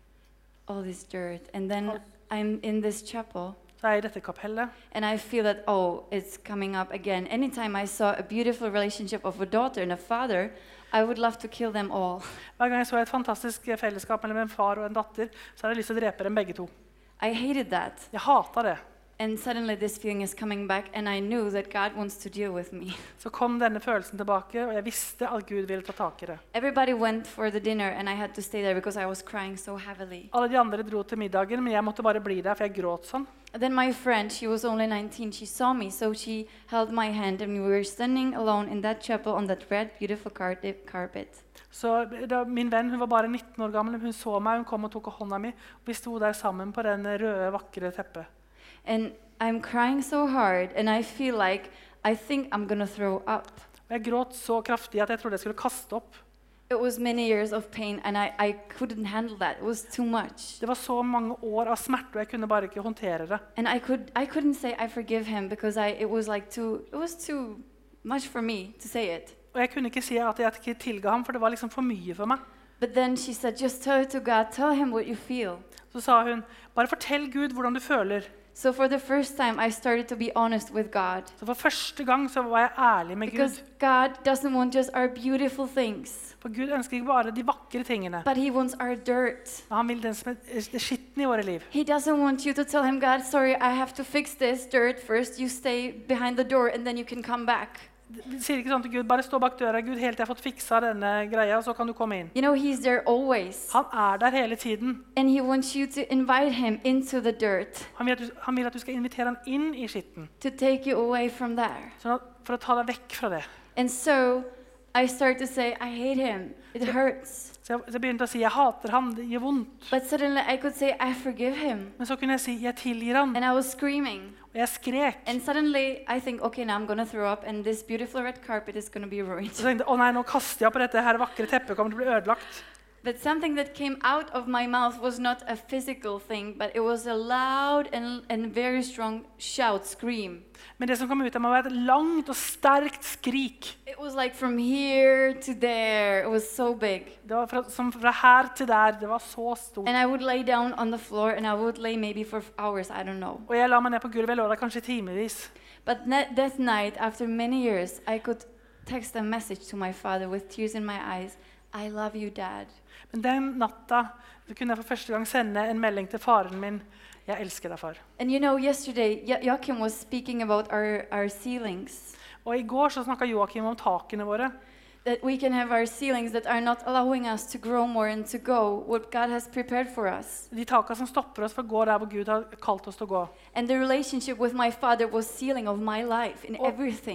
all this dirt. And then I'm in this chapel, Så er jeg i dette kapellet, and I feel that, oh, it's coming up again. Anytime I saw a beautiful relationship of a daughter and a father, I would love to kill them all. hver gang jeg så et fantastisk fellesskap mellom en far og en datter, så hadde jeg lyst til å drepe dem begge to. I hated that. Jeg hatet det. And suddenly this feeling is coming back, and I knew that God wants to deal with me. Så kom denne følelsen tilbake, og jeg visste at Gud ville ta tak i det. Everybody went for the dinner, and I had to stay there because I was crying so heavily. Alle de andre dro til middagen, men jeg måtte bare bli der, for jeg gråt sånn. And then my friend, she was only nineteen, she saw me, so she held my hand, and we were standing alone in that chapel on that red, beautiful car- carpet. Så da, min venn, hun var bare nitten år gammel, men hun så meg, hun kom og tok hånda mi, og vi sto der sammen på den røde, vakre teppet. And I'm crying so hard, and I feel like I think I'm gonna throw up. Og jeg gråt så kraftig at jeg trodde jeg skulle kaste opp. It was many years of pain, and I, I couldn't handle that. It was too much. Det var så mange år av smerte, og jeg kunne bare ikke håndtere det. And I could I couldn't say I forgive him because I it was like too it was too much for me to say it. Og jeg kunne ikke si at jeg ikke tilga ham, for det var liksom for mye for meg. But then she said, just tell it to God. Tell him what you feel. Så sa hun, bare fortell Gud hvordan du føler. So for the first time, I started to be honest with God. Så for første gang så var jeg ærlig med Because Gud. God doesn't want just our beautiful things, For Gud ønsker ikke bare de vakre tingene. but he wants our dirt. Men han vil den som er det skitten i våre liv. He doesn't want you to tell him, God, sorry, I have to fix this dirt first. You stay behind the door and then you can come back. Vi sier ikke sånn til Gud, bare stå bak døra, Gud, helt til jeg har fått fiksa denne greia, så kan du komme inn. You know, he's there always. Han er der hele tiden. And he wants you to invite him into the dirt, Han vil at du, han vil at du skal invitere han inn i skitten, to take you away from there. sånn at, for å ta deg vekk fra det. And so I start to say, I hate him. It hurts. Så jeg, så jeg begynte å si, jeg hater han, det gjør vondt. But suddenly I could say, I forgive him. Men så kunne jeg si, jeg tilgir han. And I was screaming. Og jeg skrek. And suddenly I think, okay, now I'm going to throw up, and this beautiful red carpet is going to be ruined. Så tenkte jeg, å nei, nå kaster jeg på dette her vakre teppet, kommer til å bli ødelagt. But something that came out of my mouth was not a physical thing, but it was a loud and, and very strong shout, scream. Men det som kom ut av meg var et langt og sterkt skrik. It was like from here to there. It was so big. Det var fra, som fra her til der, det var så stort. And I would lay down on the floor, and I would lay maybe for hours, I don't know. Og jeg la meg ned på gulvet, jeg lå der kanskje timevis. But that, that night, after many years, I could text a message to my father with tears in my eyes. I love you, Dad. Men den natta så kunne jeg for første gang sende en melding til faren min. Jeg elsker deg, far. And you know, yesterday, Jo- Joachim was speaking about our, our ceilings. Og i går så snakket Joachim om takene våre. That we can have our ceilings that are not allowing us to grow more and to go what God has prepared for us. De takene som stopper oss for å gå der hvor Gud har kalt oss til å gå. And the relationship with my father was ceiling of my life in Oh. everything.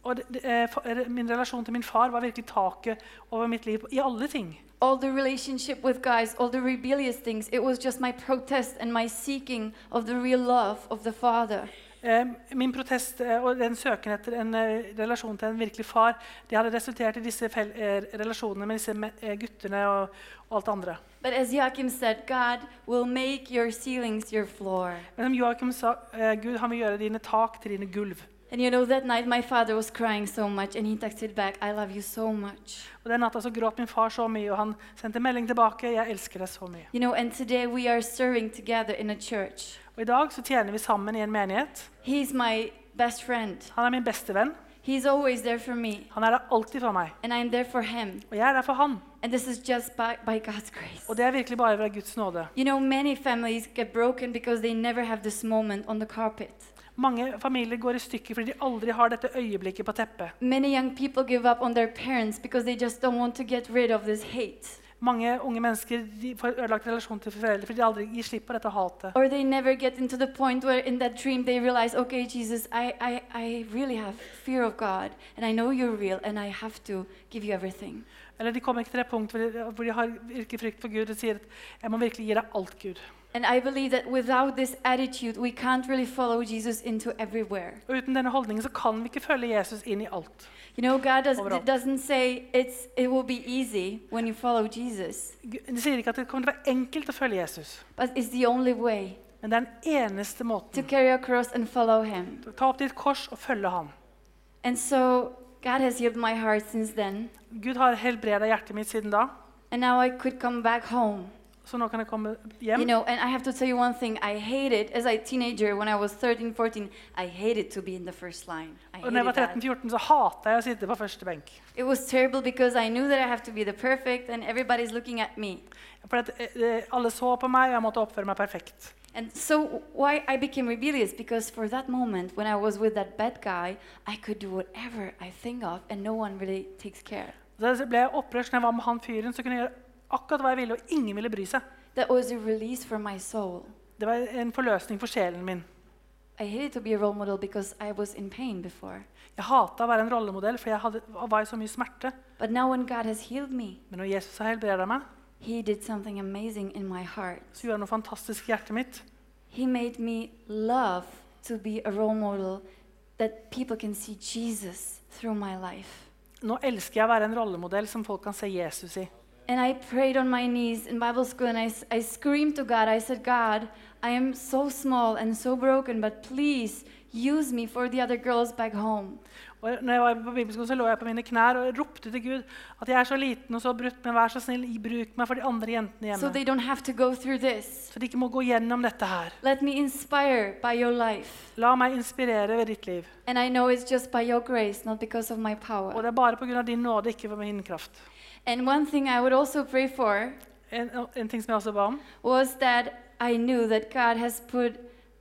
Og det, det, eh, for- eh, min relasjon til min far var virkelig taket over mitt liv i alle ting. All the relationship with guys, all the rebellious things, it was just my protest and my seeking of the real love of the Father. Eh, min protest eh, og den søken etter en eh, relasjon til en virkelig far, det hadde resultert i disse fel, eh, relasjonene med disse me- eh, guttene og, og alt det andre. But as Joachim said, God will make your ceilings your floor. Men som Joachim sa, eh, Gud han vil gjøre dine tak til dine gulv. And you know, that night my father was crying so much and he texted back, I love you so much. Og den natta så gråt min far så mye, og han sendte melding tilbake, jeg elsker deg så mye. You know, and today we are serving together in a church. Og i dag så tjener vi sammen i en menighet. He's my best friend. Han er min beste venn. He's always there for me, Han er der alltid for meg. and I'm there for him. Og jeg er der for han. And this is just by, by God's grace. Og det er virkelig bare ved Guds nåde. You know, many families get broken because they never have this moment on the carpet. Mange familier går i stykker fordi de aldri har dette øyeblikket på teppet. Many young people give up on their parents because they just don't want to get rid of this hate. Mange unge mennesker de får ødelagt relasjon til foreldre fordi de aldri gir slipp på dette hatet. Or they never get into the point where in that dream they realize, okay, Jesus, I, I, I really have fear of God, and I know you're real, and I have to give you everything. Eller de kommer ikke til det punkt hvor de, hvor de har virkelig frykt for Gud og sier at jeg må virkelig gi deg alt, Gud. And I believe that without this attitude, we can't really follow Jesus into everywhere. Og uten denne holdningen så kan vi ikke følge Jesus inn i alt. You know, God does, Overall. doesn't say it's, it will be easy when you follow Jesus, Gud- De sier ikke at det kommer til å være enkelt å følge Jesus, but it's the only way men det er den eneste to måten. carry a cross and follow Him. Ta opp ditt kors og følge ham. And so God has healed my heart since then, Gud har helbredet hjertet mitt siden da, and now I could come back home. så nå kan jeg komme You hjem. know, and I have to tell you one thing. I hated, as a teenager, when I was thirteen, fourteen, I hated to be in the first line. I Og når jeg var hated tretten that. fjorten så hatet jeg å sitte på første benk. It was terrible because I knew that I have to be the perfect, and everybody's looking at me. For at, eh, alle så på meg, og jeg måtte oppføre meg perfekt. And so why I became rebellious, because for that moment when I was with that bad guy, I could do whatever I think of, and no one really takes care. Så ble jeg opprørsk når jeg var med han fyren, så kunne jeg gjøre akkurat hva jeg ville, og ingen ville bry seg. That was a release for my soul. Det var en forløsning for sjelen min. I hated to be a role model because I was in pain before. Jeg hatet å være en rollemodell, for jeg hadde, var i så mye smerte. But now when God has healed me, Men når Jesus har helbredet meg, He did something amazing in my heart. så gjorde han noe fantastisk i hjertet mitt. He made me love to be a role model that people can see Jesus through my life. Nå elsker jeg å være en rollemodell som folk kan se Jesus i. And I prayed on my knees in Bible school, and I, s- I screamed to God. I said, God, I am so small and so broken, but please use me for the other girls back home. Og når jeg var på bibelskolen, så lå jeg på mine knær og ropte til Gud at jeg er så liten og så brutt, men vær så snill, bruk meg for de andre jentene So hjemme. they don't have to go through this. Så de ikke må gå gjennom dette her. Let me inspire by your life. La meg inspirere ved ditt liv. And I know it's just by your grace, not because of my Og power. det er bare på grunn av din nåde, ikke for min kraft. And one thing I would also pray for En, en ting som jeg også ba om, was that I knew that God has put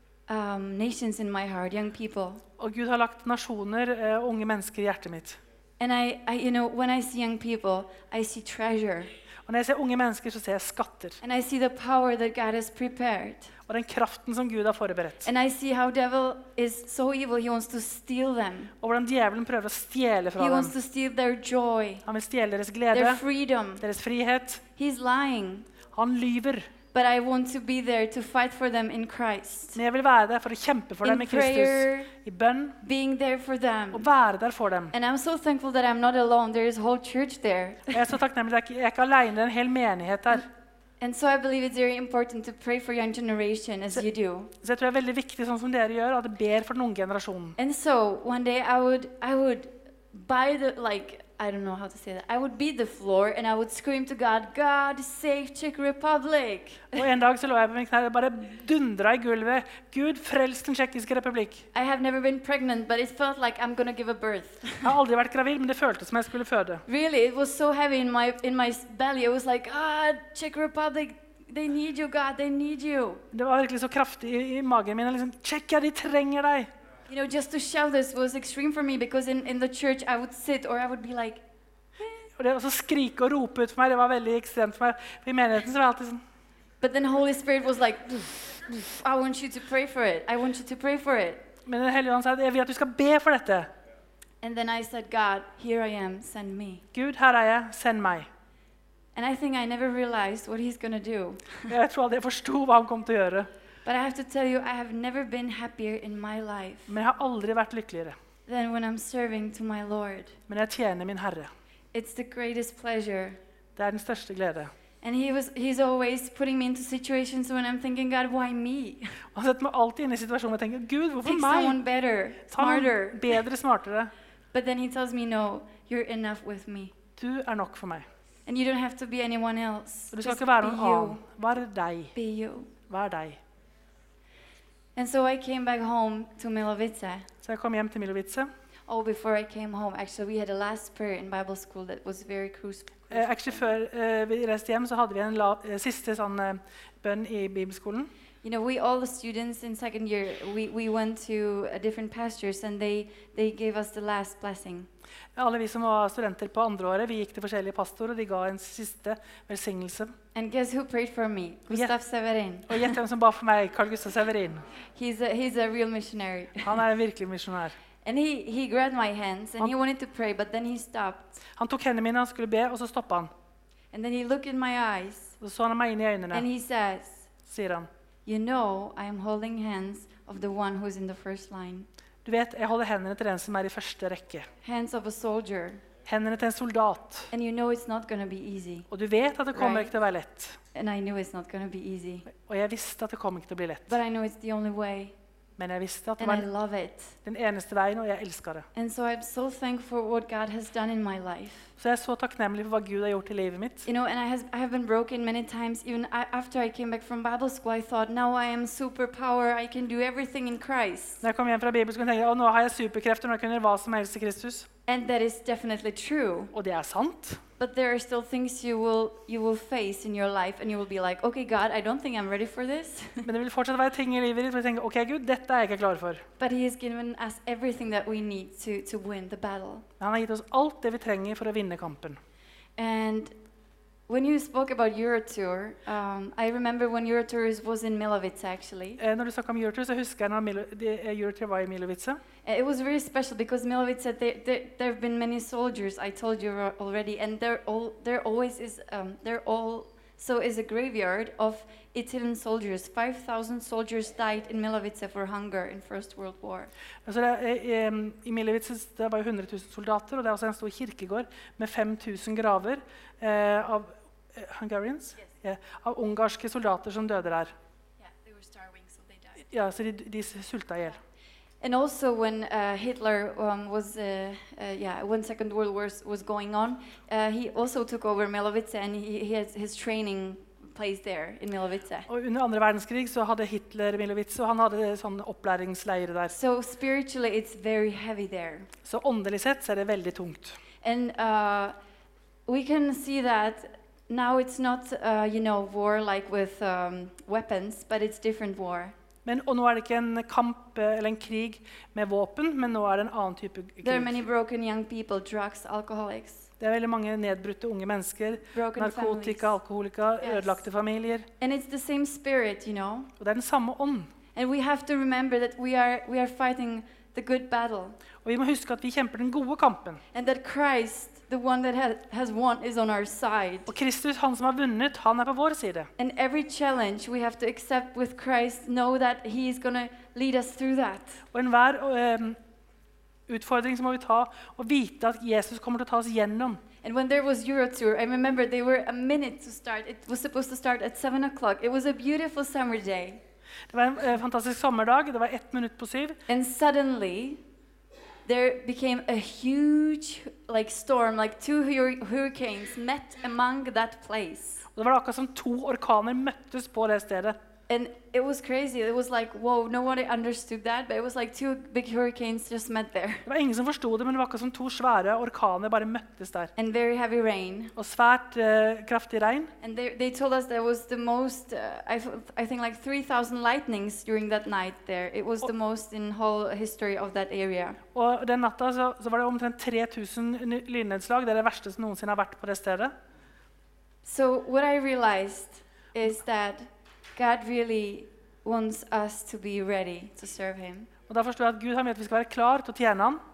um, nations in my heart, young people. og Gud har lagt nasjoner eh, og unge mennesker i hjertet mitt. And I, I, you know, when I see young people, I see treasure. Og når jeg ser unge mennesker, så ser jeg skatter. And I see the power that God has prepared. Og den kraften som Gud har forberedt. And I see how devil is so evil, he wants to steal them. Og hvordan djevelen prøver å stjele fra He dem. wants to steal their joy, Han vil stjele deres glede, their freedom. deres frihet. He's lying. Han lyver. But I want to be there to fight for them in Christ. Men jeg vil være der for å kjempe for dem In i Kristus. prayer, I bønn. being there for them. Og være der for dem. And I'm so thankful that I'm not alone. There is a whole church there. Og jeg er så takknemlig. Jeg er ikke- Jeg er ikke alene, det er en hel menighet der. And so I believe it's very important to pray for young generation as you do. Så jeg tror det er veldig viktig, sånn som dere gjør, at dere ber for den unge generasjonen. And so one day I would I would buy the like I don't know how to say that. I would beat the floor and I would scream to God, God save Czech Republic. Og en dag så lå jeg på mine knær og bare dundra i gulvet. Gud, frels den tsjekkiske republikk. I have never been pregnant, but it felt like I'm gonna give a birth. Jeg har aldri vært gravid, men det føltes som jeg skulle føde. Really, it was so heavy in my in my s- belly. It was like, God, Czech Republic, they need you, God, they need you. Det var virkelig så kraftig i, i magen min. Liksom, Tsjekkia, de trenger deg. You know, just to shout this was extreme for me because in, in the church I would sit or I would be like, Og det å skrike og rope ut for meg, det var veldig ekstremt for meg. For i menigheten så var jeg alltid sånn. but then Holy Spirit was like, I want you to pray for it. I want you to pray for it. Men Den hellige ånd sa at jeg vil at du skal be for dette. And then I said, God, here I am, send me. Gud, her er jeg, send meg. And I think I never realized what he's going to do. Jeg tror aldri jeg forsto hva han kom til å gjøre. But I have to tell you, I have never been happier in my life Men jeg har aldri vært lykkeligere. than when I'm serving to my Lord. Men jeg tjener min Herre. It's the greatest pleasure. Det er den største glede. And he was, he's always putting me into situations when I'm thinking, God, why me? Han setter meg alltid inn i situasjoner og tenker, Gud, hvorfor Pick someone meg? better, Ta noen smarter. bedre, smartere. But then he tells me, no, you're enough with me. Du er nok for meg. And you don't have to be anyone else. Og du skal Just ikke være be noen you. annen. Vær deg. Be you. Vær deg. And so I came back home to Milovice. Så jeg kom hjem til Milovice. Oh, before I came home, actually, we had a last prayer in Bible school that was very crucial. Eh, actually, før eh, vi reiste hjem, så hadde vi en la, eh, siste sånn, eh, bønn i bibelskolen. You know, we all the students in second year, we, we went to uh, different pastors and they, they gave us the last blessing. Alle vi som var studenter på andre året, vi gikk til forskjellige pastorer, og de ga en siste velsignelse. And guess who prayed for me? Gustav Severin. Og gjett hvem som ba for meg, Carl Gustav Severin. He's a, he's a real missionary. Han er en virkelig misjonær. And he, he grabbed my hands and Han- he wanted to pray, but then he stopped. Han tok hendene mine, han skulle be, og så stoppet han. And then he looked in my eyes Så så han meg inn i and øynene, he says, sier han. you know, I am holding hands of the one who's in the first line. Du vet, jeg holder hendene til den som er i første rekke. Hands of a soldier. Hendene til en soldat. And you know it's not going to be easy. Og du vet at det kommer Right. ikke til å være lett. And I knew it's not going to be easy. Og jeg visste at det kom ikke til å bli lett. But I know it's the only way. Men jeg visste at det And I var love it. den eneste veien, og jeg elsker det. And so I'm so thankful for what God has done in my life. Så jeg er så takknemlig for hva Gud har gjort i livet mitt. You know, and I, has, I have been broken many times. Even I, after I came back from Bible school, I thought, now I am superpower. I can do everything in Christ. Når jeg kom hjem fra bibelskolen, tenkte jeg, å, nå har jeg superkrefter, nå kan jeg gjøre hva som helst i Kristus. And that is definitely true. Og det er sant. But there are still things you will you will face in your life, and you will be like, okay, God, I don't think I'm ready for this. Men det vil fortsatt være ting i livet ditt hvor du tenker, ok Gud, dette er jeg ikke klar for. But He has given us everything that we need to to win the battle. Men han har gitt oss alt det vi trenger for å vinne kampen. And when you spoke about Eurotour, um, I remember when Eurotour was in Milovice, actually. Eh, når du snakket om Eurotour, så husker jeg når Milo, de, eh, Eurotour var i Milovice. Uh, It was very special because Milovice said there, there, there have been many soldiers, I told you al- already, and there, all, there always is, um, there also is a graveyard of Italian soldiers. five thousand soldiers died in Milovice for hunger in First World War. Altså det, eh, em, I Milovice det var jo hundre tusen soldater, og det er også en stor kirkegård med fem tusen graver eh, av eh, Hungarians? Ja, av ungarske soldater som døde der. Yeah, they were starving, so they died. Ja, så de, de sulta ihjel. And also when uh, Hitler um, was, uh, uh, yeah, when Second World War was going on, uh, he also took over Milovice, and he, he has his training place there in Milovice. Og under andre verdenskrig så hadde Hitler Milovice, og han hadde sånne opplæringsleirer der. So spiritually, it's very heavy there. Så åndelig sett så er det veldig tungt. And uh, we can see that now it's not, uh, you know, war like with um, weapons, but it's different war. Men, og nå er det ikke en kamp eh, eller en krig med våpen, men nå er det en annen type There are many krig. broken young people, drugs, alcoholics, Det er veldig mange nedbrutte unge mennesker, broken families. narkotika, alkoholika, Yes. ødelagte familier. And it's the same spirit, you know. Og det er den samme ånd. And we have to remember that we are, we are fighting the good battle. Og vi må huske at vi kjemper den gode kampen. And that Christ, the one that has, has won, is on our side. Og Kristus, han som har vunnet, han er på vår side. And every challenge we have to accept with Christ, know that He is going to lead us through that. Og enhver eh, utfordring så må vi ta og vite at Jesus kommer til å ta oss gjennom. And when there was Eurotour, I remember they were a minute to start. It was supposed to start at seven o'clock. It was a beautiful summer day. Det var en eh, fantastisk sommerdag, det var ett minutt på syv. And suddenly, there became a huge like storm, like two hur- hurricanes met among that place. Og det var akkurat som to orkaner møttes på det stedet. And it was crazy. It was like, whoa, nobody understood that, but it was like two big hurricanes just met there. Det var ingen som forstod det, men det var akkurat som to svære orkaner bare møttes der. And very heavy rain. Og svært eh, kraftig regn. And they, they told us there was the most, uh, I, f- I think like three thousand lightnings during that night there. It was the most in whole history of that area. Og den natta så, så var det omtrent tre tusen ny- lynnedslag. Det er det verste som noensinne har vært på det stedet. So what I realized is that God really wants us to be ready to serve Him. Og da forstår jeg at Gud har med at vi skal være klar til å tjene ham.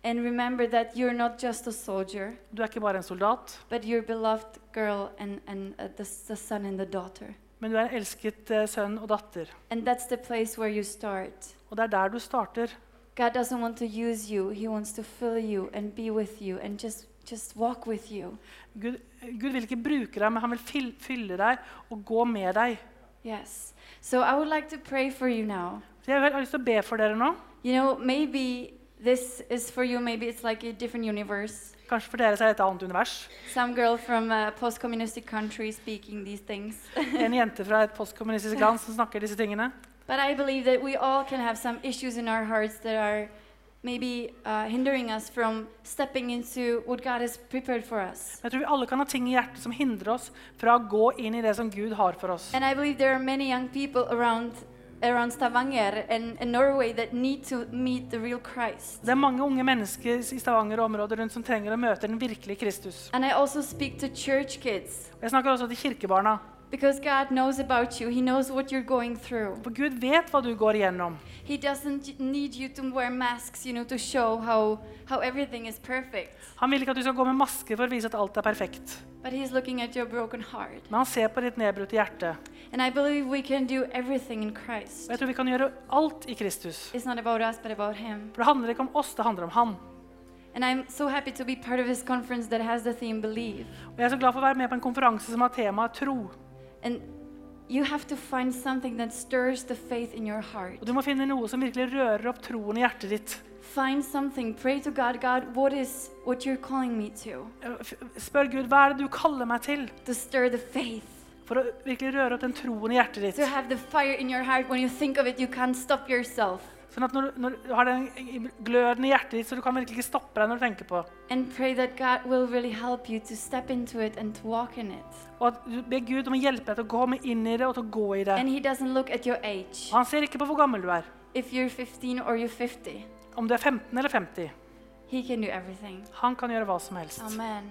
And remember that you're not just a soldier, Du er ikke bare en soldat, but you're a beloved girl and, and uh, the, the son and the daughter. men du er en elsket eh, sønn og datter. And that's the place where you start. Og det er der du starter. God doesn't want to use you. He wants to fill you and be with you and just, just walk with you. Gud, Gud vil ikke bruke deg, men han vil fyll, fylle deg og gå med deg. Yes. So I would like to pray for you now. Så jeg har lyst til å be for dere nå. You know, maybe this is for you, maybe it's like a different universe. Kanskje for dere så er det et annet univers. Some girl from a post-communistic country speaking these things. En jente fra et postkommunistisk land som snakker disse tingene. But I believe that we all can have some issues in our hearts that are maybe uh, hindering us from stepping into what God has prepared for us. Jeg tror vi alle kan ha ting i hjertet som hindrer oss fra å gå inn i det som Gud har for oss. And I believe there are many young people around around Stavanger and, and Norway that need to meet the real Christ. Det er mange unge mennesker i Stavanger og området rundt som trenger å møte den virkelige Kristus. And I also speak to church kids. Jeg snakker også til kirkebarna. Because God knows about you. He knows what you're going through. For Gud vet hva du går igjennom. He doesn't need you to wear masks, you know, to show how, how everything is perfect. Han vil ikke at du skal gå med maske for å vise at alt er perfekt. But he's looking at your broken heart. Men han ser på ditt nedbrutte hjerte. And I believe we can do everything in Og Christ. jeg tror vi kan gjøre alt i Kristus. It's not about us, but about him. For det handler ikke om oss, det handler om han. And I'm so happy to be part of this conference that has the theme Believe. Og jeg er så glad for å være med på en konferanse som har temaet tro. And you have to find something that stirs the faith in your heart. Og du må finne noe som virkelig rører opp troen i hjertet ditt. Find something. Pray to God. God, what is what you're calling me to? Spør Gud, hva er det du kaller meg til? To stir the faith. For å virkelig røre opp den troen i hjertet ditt. To have the fire in your heart. When you think of it, you can't stop yourself. Sånn at når, når du har den gløden i hjertet ditt, så du kan virkelig ikke stoppe deg når du tenker på. And pray that God will really help you to step into it and to walk in it. Og at du ber Gud om å hjelpe deg til å komme inn i det og til å gå i det. And he doesn't look at your age. Og han ser ikke på hvor gammel du er. If you're fifteen or you're fifty, Om du er femten eller femti. he can do everything. Han kan gjøre hva som helst. Amen.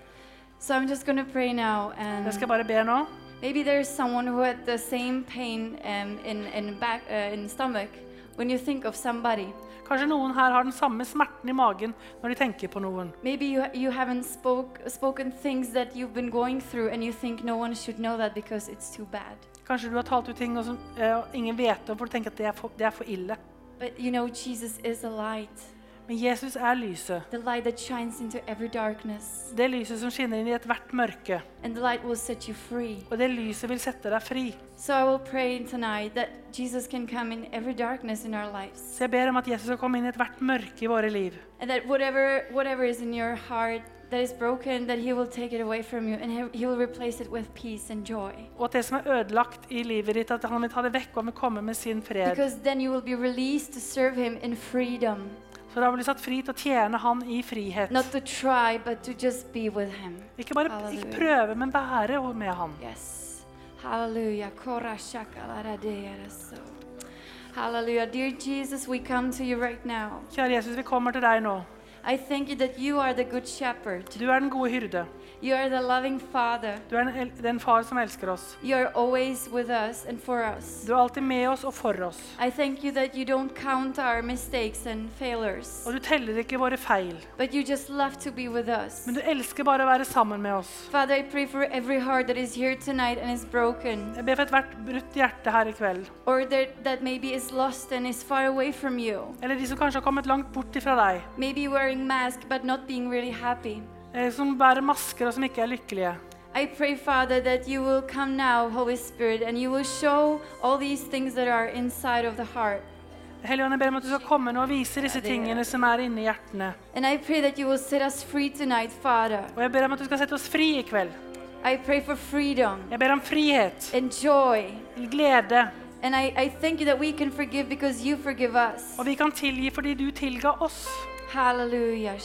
So I'm just going to pray now. And Jeg skal bare be nå. maybe there's someone who had the same pain um, in, in, back, uh, in stomach when you think of somebody. Kanskje noen her har den samme smerten i magen når de tenker på noen. Maybe you, you haven't spoke, spoken things that you've been going through and you think no one should know that because it's too bad. Kanskje du har talt ut ting og som eh, ingen vet om, for du tenker at det er for, det er for ille. But you know, Jesus is a light. Men Jesus er lyset. The light that shines into every darkness. Det lyset som skinner inn i et hvert mørke. And the light will set you free. Og det lyset vil sette deg fri. So I will pray tonight that Jesus can come in every darkness in our lives. Så jeg ber om at Jesus skal komme inn i et hvert mørke i våre liv. And that whatever, whatever is in your heart that is broken, that he will take it away from you and he, he will replace it with peace and joy. Og at det som er ødelagt i livet ditt, at han vil ta det vekk og vil komme med sin fred. Because then you will be released to serve him in freedom. Så da blir du satt fri til å tjene han i frihet. Not to try, but to just be with him. Ikke bare Halleluja. ikke prøve, men være med han. Yes. Hallelujah. Kora shaka la ra de ra so. Hallelujah. Dear Jesus, we come to you right now. Kjære Jesus, vi kommer til deg nå. I thank you that you are the good shepherd. Du er den gode hyrde. You are the loving father. Du er den, den far som elsker oss. You are always with us and for us. Du er alltid med oss og for oss. I thank you that you don't count our mistakes and failures, Og du teller ikke våre feil. but you just love to be with us. Men du elsker bare å være sammen med oss. Father, I pray for every heart that is here tonight and is broken, Jeg ber for et hvert brutt hjerte her i kveld. or that, that maybe is lost and is far away from you. Eller de som kanskje har kommet langt bort ifra deg. Maybe wearing mask but not being really happy. Eh, Som bærer masker og som ikke er lykkelige. I pray, Father, that you will come now, Holy Spirit, and you will show all these things that are inside of the heart. Helligånd, jeg ber om at du skal komme nå og vise disse tingene som er inni hjertene. And I pray that you will set us free tonight, Father. Og jeg ber om at du skal sette oss fri i kveld. I pray for freedom Jeg ber om frihet, and joy. glede, And I, I thank you that we can forgive because you forgive us. og vi kan tilgi fordi du tilga oss. Hallelujah.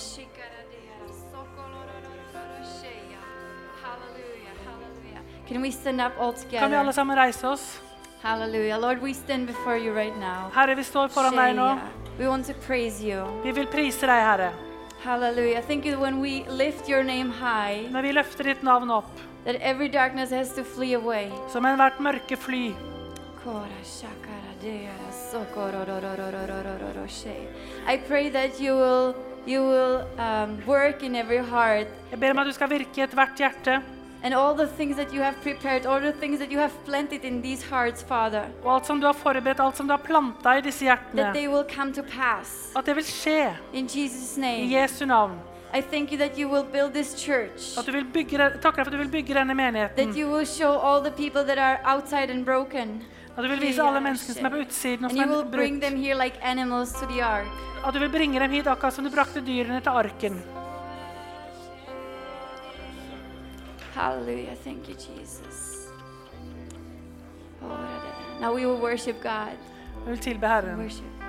Hallelujah. Hallelujah. Can we stand up all Kan vi together? alle sammen reise oss? Hallelujah. Lord, we stand before you right now. Herre, vi står foran deg nå. We want to praise you. Vi vil prise deg, Herre. Hallelujah. Thank you when we lift your name high, Når vi løfter ditt navn opp, that every darkness has to flee away. som en hvert mørke fly. I pray that you will You will um, work in every heart. Jeg ber om at du skal virke i ethvert hjerte. And all the things that you have prepared, all the things that you have planted in these hearts, Father, Og alt som du har forberedt, alt som du har plantet i disse that hjertene, they will come to pass. at det vil skje In Jesus' i name. Jesu navn. I thank you that you will build this church. At du vil bygge, takker deg for at du vil bygge denne menigheten. That you will show all the people that are outside and broken. At du vil vise alle menneskene som er på utsiden og And som you er will bring brutt. them here like animals to the ark. At du vil bringe dem hit akkurat som du brakte dyrene til arken. Hallelujah. Thank you, Jesus. Oh, da, da, da. Now we will worship God. Jeg vil tilbe Herren. Worship.